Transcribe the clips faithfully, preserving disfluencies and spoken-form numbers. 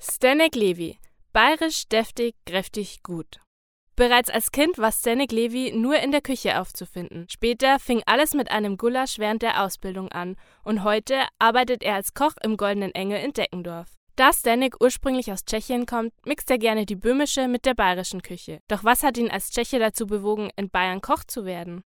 Zdeněk Levi. Bayerisch, deftig, kräftig, gut. Bereits als Kind war Zdeněk Levi nur in der Küche aufzufinden. Später fing alles mit einem Gulasch während der Ausbildung an und heute arbeitet er als Koch im Goldenen Engel in Deckendorf. Da Zdeněk ursprünglich aus Tschechien kommt, mixt er gerne die böhmische mit der bayerischen Küche. Doch was hat ihn als Tscheche dazu bewogen, in Bayern Koch zu werden?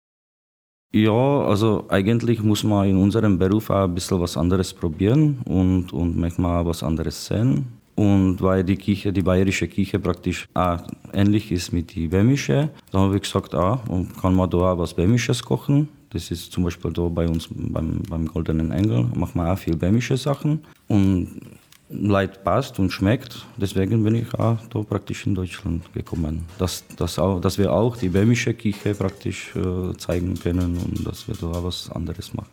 Ja, also eigentlich muss man in unserem Beruf auch ein bisschen was anderes probieren und, und manchmal was anderes sehen. Und weil die Küche, die bayerische Küche praktisch auch ähnlich ist mit der böhmische, da habe ich gesagt, ah, und kann man da auch was Böhmisches kochen. Das ist zum Beispiel da bei uns beim, beim Goldenen Engel, machen wir auch viel böhmische Sachen. Und Leid passt und schmeckt, deswegen bin ich auch da praktisch in Deutschland gekommen. Dass, dass, auch, dass wir auch die böhmische Küche praktisch äh, zeigen können und dass wir da auch was anderes machen.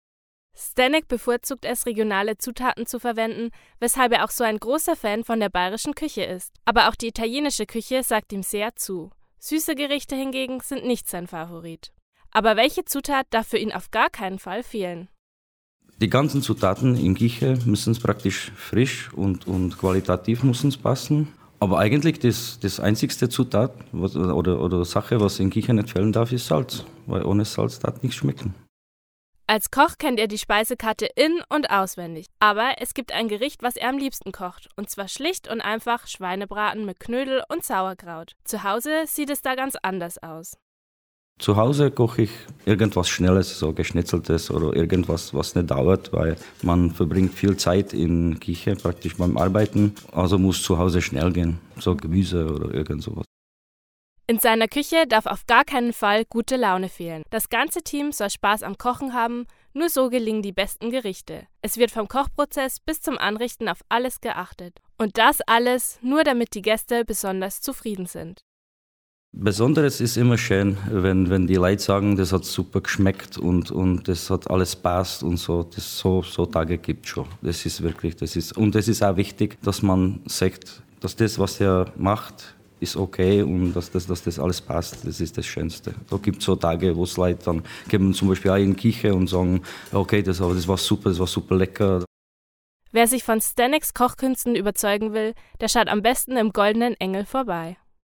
Zdeněk bevorzugt es, regionale Zutaten zu verwenden, weshalb er auch so ein großer Fan von der bayerischen Küche ist. Aber auch die italienische Küche sagt ihm sehr zu. Süße Gerichte hingegen sind nicht sein Favorit. Aber welche Zutat darf für ihn auf gar keinen Fall fehlen? Die ganzen Zutaten in Küche müssen praktisch frisch und, und qualitativ müssen passen. Aber eigentlich das, das einzigste Zutat was, oder, oder Sache, was in Küche nicht fehlen darf, ist Salz. Weil ohne Salz darf nichts schmecken. Als Koch kennt er die Speisekarte in- und auswendig. Aber es gibt ein Gericht, was er am liebsten kocht. Und zwar schlicht und einfach Schweinebraten mit Knödel und Sauerkraut. Zu Hause sieht es da ganz anders aus. Zu Hause koche ich irgendwas Schnelles, so Geschnetzeltes oder irgendwas, was nicht dauert, weil man verbringt viel Zeit in der Küche, praktisch beim Arbeiten. Also muss zu Hause schnell gehen, so Gemüse oder irgend sowas. In seiner Küche darf auf gar keinen Fall gute Laune fehlen. Das ganze Team soll Spaß am Kochen haben, nur so gelingen die besten Gerichte. Es wird vom Kochprozess bis zum Anrichten auf alles geachtet. Und das alles nur, damit die Gäste besonders zufrieden sind. Besonderes ist immer schön, wenn, wenn die Leute sagen, das hat super geschmeckt und, und das hat alles passt und so. Das so, so Tage gibt es schon. Das ist wirklich, das ist, und es ist auch wichtig, dass man sagt, dass das, was er macht, ist okay und dass das, dass das alles passt, das ist das Schönste. Da gibt es so Tage, wo es Leute dann gehen zum Beispiel auch in die Küche und sagen, okay, das, das war super, das war super lecker. Wer sich von Zdeněks Kochkünsten überzeugen will, der schaut am besten im Goldenen Engel vorbei.